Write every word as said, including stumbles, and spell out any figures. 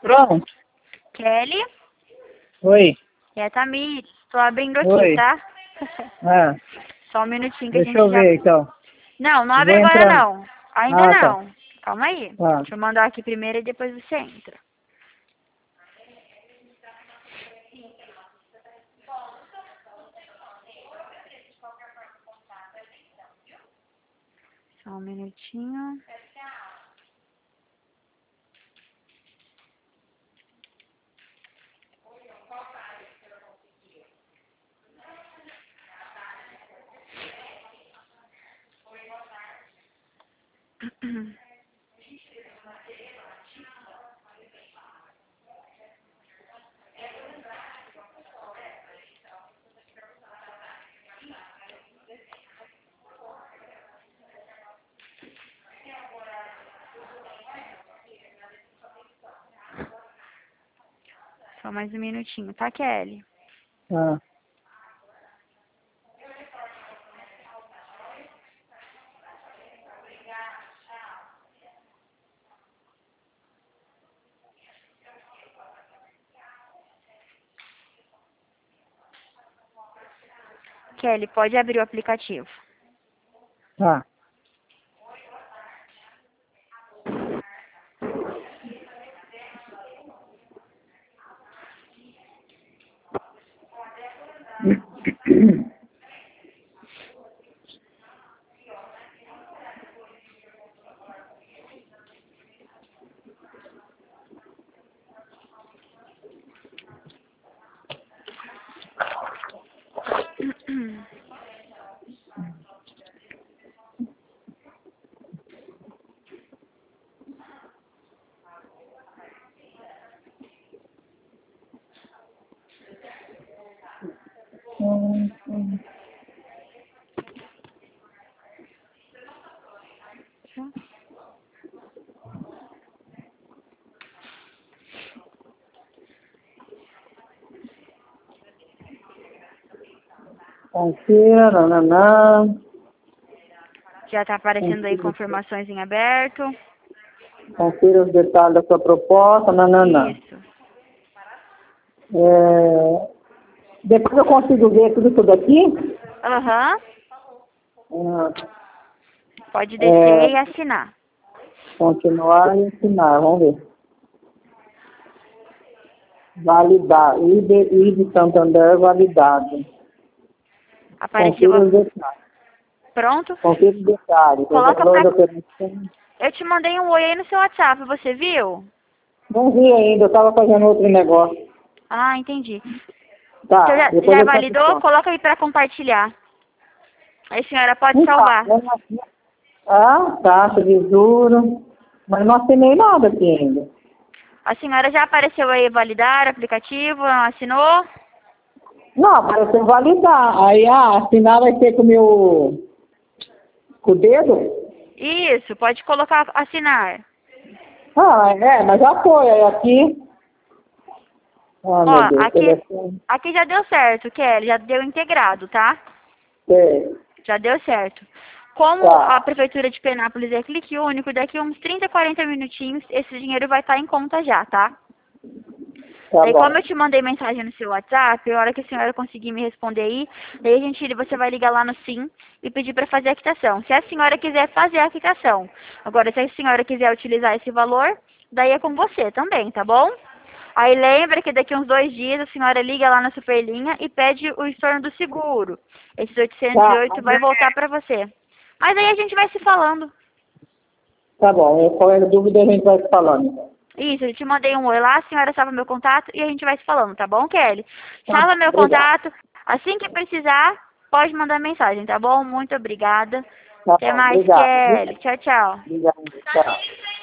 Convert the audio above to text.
Pronto. Kelly? Oi. É a Tamires. Tô abrindo aqui, Oi. tá? Ah, Só um minutinho que a deixa gente eu já... ver então. Não, não Eu abre vou agora entrar. não. Ainda Ah, tá. não. Calma aí. Tá. Deixa eu mandar aqui primeiro e depois você entra. Só um minutinho. Só mais um minutinho, tá, Kelly? Ah. Kelly, pode abrir o aplicativo. Tá. Hum, hum. Confira, nananã. Já tá aparecendo aí confirmações em aberto. Confira os detalhes da sua proposta, nananã. Isso. É... Depois eu consigo ver tudo isso daqui? Aham. Ah, Pode descer é... e assinar. Continuar e ensinar, vamos ver. Validar. I D, I de Santander validado. Apareceu. Confira os detalhes. Pronto? Confira os detalhes. O Coloca valor pra... da operação. Eu te mandei um oi aí no seu WhatsApp, você viu? Não vi ainda, eu estava fazendo outro negócio. Ah, entendi. Tá, Então já, depois já eu faço validou? isso. Coloca aí pra compartilhar. Aí a senhora pode Então, salvar. eu não- ah, taxa de juros. Mas não assinei nada aqui ainda. A senhora já apareceu aí validar aplicativo, assinou? Não, apareceu validar. Aí, ah, assinar vai ser com o meu... com o dedo? Isso, pode colocar assinar. Ah, é, mas já foi. Aí aqui... Ah, Ó, meu Deus, aqui, telefone. aqui já deu certo, Kelly, já deu integrado, tá? É, Já deu certo. Como a tá, Prefeitura de Penápolis é clique único, daqui uns trinta, quarenta minutinhos, esse dinheiro vai estar em conta já, tá? tá Daí, como eu bom. te mandei mensagem no seu WhatsApp, a hora que a senhora conseguir me responder aí, daí a gente, você vai ligar lá no Sim e pedir para fazer a quitação. Se a senhora quiser fazer a quitação. Agora, se a senhora quiser utilizar esse valor, daí é com você também, tá bom? Aí lembra que daqui uns dois dias a senhora liga lá na Superlinha e pede o estorno do seguro. Esses oitocentos e Tá, oito vai voltar para você. Mas aí a gente vai se falando. tá bom. Qualquer dúvida a gente vai se falando. Então. Isso, eu te mandei um oi lá, a senhora salva meu contato e a gente vai se falando, tá bom, Kelly? Tá Salva bom, meu obrigado. contato, assim que precisar, pode mandar mensagem, tá bom? Muito obrigada. Tá Até bom, mais, obrigado. Kelly. Tchau, tchau. Obrigado, tchau.